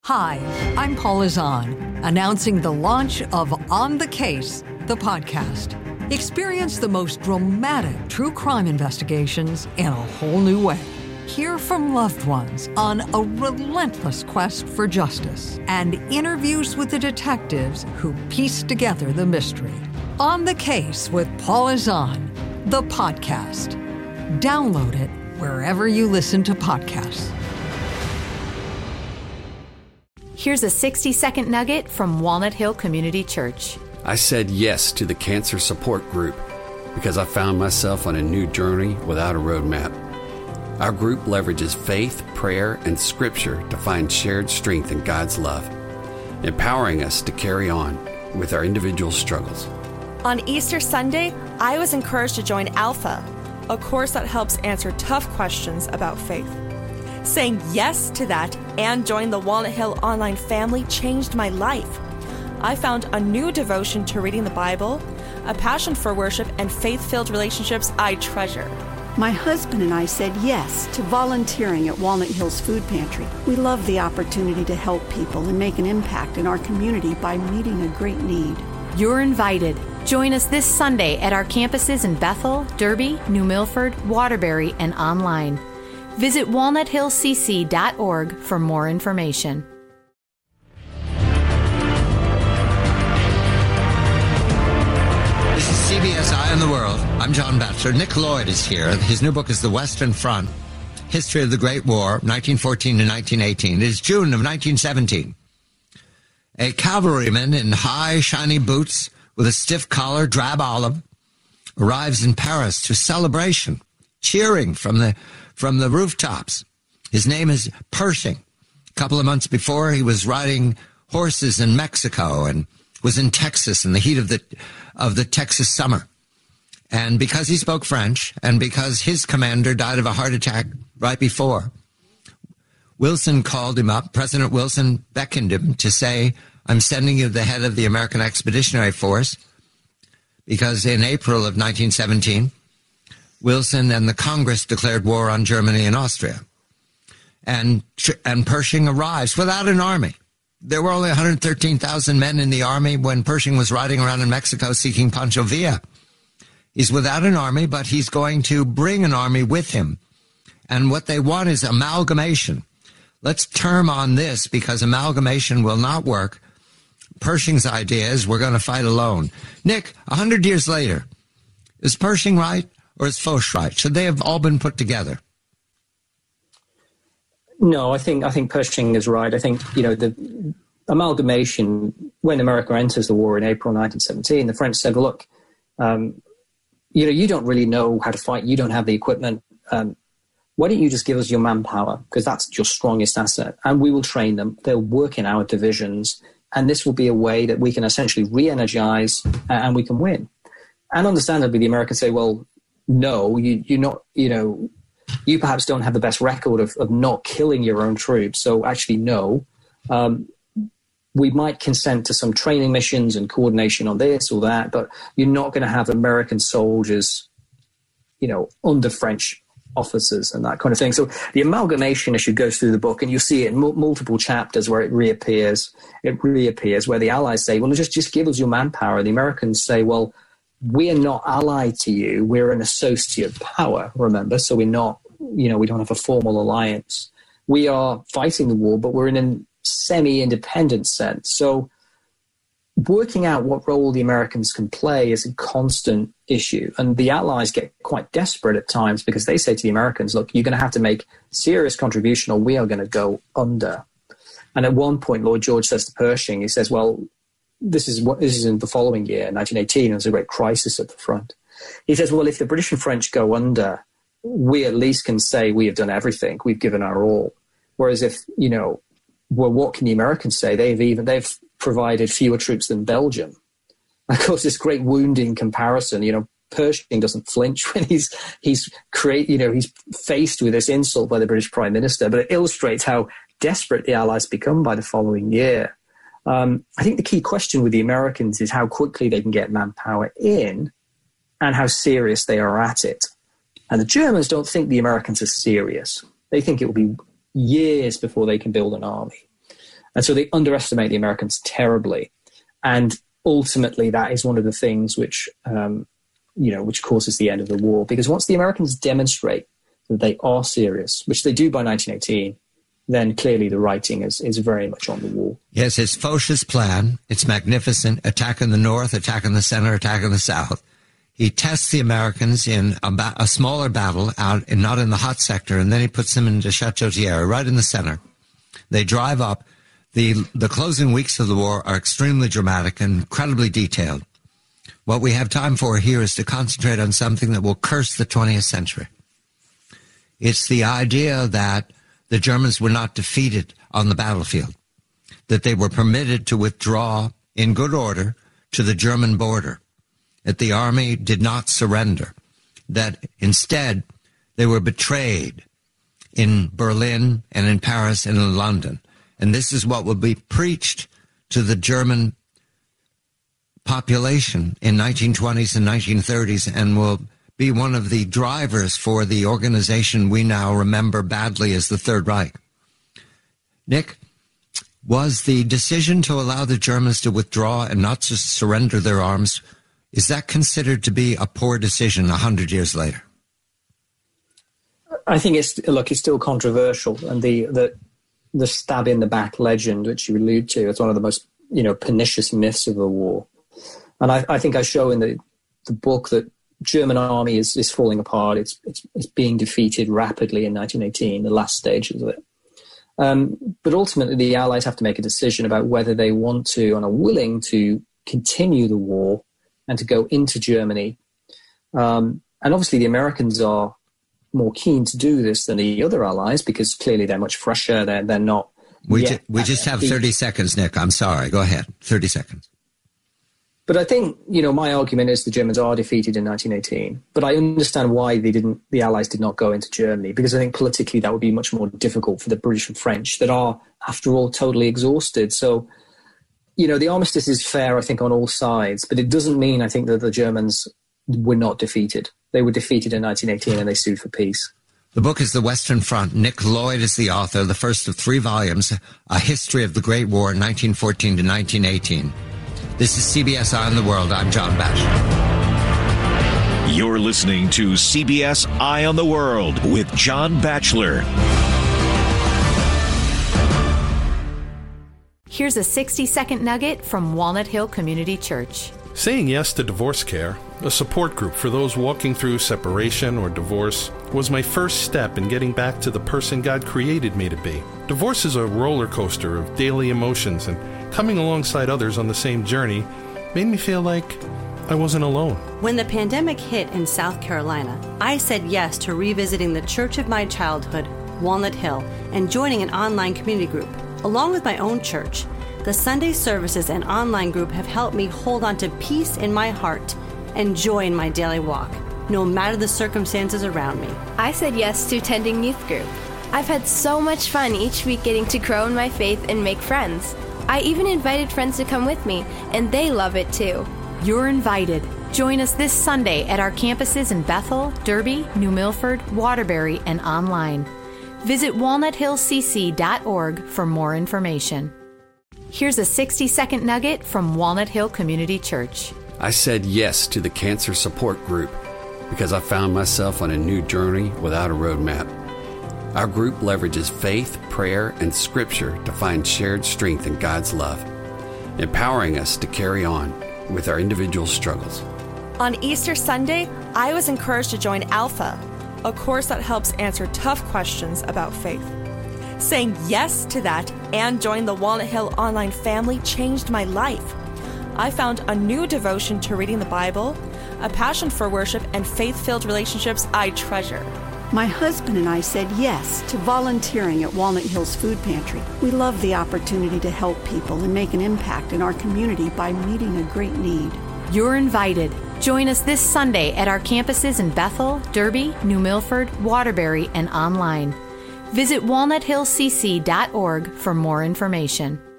Hi, I'm Paula Zahn, announcing the launch of On the Case, the podcast. Experience the most dramatic true crime investigations in a whole new way. Hear from loved ones on a relentless quest for justice and interviews with the detectives who piece together the mystery. On the Case with Paula Zahn, the podcast. Download it wherever you listen to podcasts. Here's a 60-second nugget from Walnut Hill Community Church. I said yes to the cancer support group because I found myself on a new journey without a roadmap. Our group leverages faith, prayer, and scripture to find shared strength in God's love, empowering us to carry on with our individual struggles. On Easter Sunday, I was encouraged to join Alpha, a course that helps answer tough questions about faith. Saying yes to that and joining the Walnut Hill online family changed my life. I found a new devotion to reading the Bible, a passion for worship, and faith-filled relationships I treasure. My husband and I said yes to volunteering at Walnut Hills Food Pantry. We love the opportunity to help people and make an impact in our community by meeting a great need. You're invited. Join us this Sunday at our campuses in Bethel, Derby, New Milford, Waterbury, and online. Visit walnuthillcc.org for more information. This is CBS Eye on the World. I'm John Batchelor. Nick Lloyd is here. His new book is The Western Front, History of the Great War, 1914 to 1918. It is June of 1917. A cavalryman in high, shiny boots with a stiff collar, drab olive, arrives in Paris to celebration, cheering from the rooftops. His name is Pershing. A couple of months before, he was riding horses in Mexico and was in Texas in the heat of the Texas summer. And because he spoke French and because his commander died of a heart attack right before, Wilson called him up. President Wilson beckoned him to say, I'm sending you the head of the American Expeditionary Force, because in April of 1917, Wilson and the Congress declared war on Germany and Austria. And Pershing arrives without an army. There were only 113,000 men in the army when Pershing was riding around in Mexico seeking Pancho Villa. He's without an army, but he's going to bring an army with him. And what they want is amalgamation. Let's term on this, because amalgamation will not work. Pershing's idea is we're going to fight alone. Nick, 100 years later, is Pershing right? Or is Foch right? Should they have all been put together? No, I think Pershing is right. I think, the amalgamation, when America enters the war in April 1917, the French said, well, look, you don't really know how to fight. You don't have the equipment. Why don't you just give us your manpower? Because that's your strongest asset. And we will train them. They'll work in our divisions. And this will be a way that we can essentially re-energize and we can win. And understandably, the Americans say, well, no, you're not, you perhaps don't have the best record of not killing your own troops. So actually, no, we might consent to some training missions and coordination on this or that, but you're not going to have American soldiers, under French officers and that kind of thing. So the amalgamation issue goes through the book, and you see it in multiple chapters where it reappears, where the Allies say, well, just give us your manpower. The Americans say, well, we are not allied to you. We're an associate power, remember? So we're not, we don't have a formal alliance. We are fighting the war, but we're in a semi-independent sense. So working out what role the Americans can play is a constant issue. And the Allies get quite desperate at times because they say to the Americans, look, you're going to have to make serious contribution or we are going to go under. And at one point, Lloyd George says to Pershing, he says, well, this is in the following year, 1918, there's a great crisis at the front. He says, well, if the British and French go under, we at least can say we have done everything, we've given our all. Whereas if, well, what can the Americans say? They've provided fewer troops than Belgium. Of course, this great wounding comparison, Pershing doesn't flinch when he's faced with this insult by the British Prime Minister, but it illustrates how desperate the Allies become by the following year. I think the key question with the Americans is how quickly they can get manpower in and how serious they are at it. And the Germans don't think the Americans are serious. They think it will be years before they can build an army. And so they underestimate the Americans terribly. And ultimately, that is one of the things which, which causes the end of the war. Because once the Americans demonstrate that they are serious, which they do by 1918, then clearly the writing is very much on the wall. Yes, it's Foch's plan. It's magnificent. Attack in the north, attack in the center, attack in the south. He tests the Americans in a smaller battle out, and not in the hot sector, and then he puts them into Château-Thierry, right in the center. They drive up. The closing weeks of the war are extremely dramatic and incredibly detailed. What we have time for here is to concentrate on something that will curse the 20th century. It's the idea that the Germans were not defeated on the battlefield, that they were permitted to withdraw in good order to the German border, that the army did not surrender, that instead they were betrayed in Berlin and in Paris and in London. And this is what will be preached to the German population in 1920s and 1930s and will be one of the drivers for the organization we now remember badly as the Third Reich. Nick, was the decision to allow the Germans to withdraw and not just surrender their arms, is that considered to be a poor decision 100 years later? I think it's still controversial, and the stab in the back legend, which you allude to, it's one of the most pernicious myths of the war. And I think I show in the book that German army is falling apart. It's being defeated rapidly in 1918, the last stages of it. But ultimately, the Allies have to make a decision about whether they want to and are willing to continue the war and to go into Germany. And obviously, the Americans are more keen to do this than the other Allies because clearly they're much fresher. They're not. We just have 30 seconds, Nick. I'm sorry. Go ahead. 30 seconds. But I think, my argument is the Germans are defeated in 1918. But I understand why the Allies did not go into Germany, because I think politically that would be much more difficult for the British and French that are, after all, totally exhausted. So, the armistice is fair, I think, on all sides. But it doesn't mean, I think, that the Germans were not defeated. They were defeated in 1918 and they sued for peace. The book is The Western Front. Nick Lloyd is the author, the first of 3 volumes, A History of the Great War, 1914 to 1918. This is CBS Eye on the World. I'm John Batchelor. You're listening to CBS Eye on the World with John Batchelor. Here's a 60-second nugget from Walnut Hill Community Church. Saying yes to Divorce Care, a support group for those walking through separation or divorce, was my first step in getting back to the person God created me to be. Divorce is a roller coaster of daily emotions, and coming alongside others on the same journey made me feel like I wasn't alone. When the pandemic hit in South Carolina, I said yes to revisiting the church of my childhood, Walnut Hill, and joining an online community group. Along with my own church, the Sunday services and online group have helped me hold on to peace in my heart and joy in my daily walk, no matter the circumstances around me. I said yes to attending youth group. I've had so much fun each week getting to grow in my faith and make friends. I even invited friends to come with me, and they love it too. You're invited. Join us this Sunday at our campuses in Bethel, Derby, New Milford, Waterbury, and online. Visit walnuthillcc.org for more information. Here's a 60-second nugget from Walnut Hill Community Church. I said yes to the cancer support group because I found myself on a new journey without a roadmap. Our group leverages faith, prayer, and scripture to find shared strength in God's love, empowering us to carry on with our individual struggles. On Easter Sunday, I was encouraged to join Alpha, a course that helps answer tough questions about faith. Saying yes to that and join the Walnut Hill online family changed my life. I found a new devotion to reading the Bible, a passion for worship, and faith-filled relationships I treasure. My husband and I said yes to volunteering at Walnut Hills Food Pantry. We love the opportunity to help people and make an impact in our community by meeting a great need. You're invited. Join us this Sunday at our campuses in Bethel, Derby, New Milford, Waterbury, and online. Visit walnuthillcc.org for more information.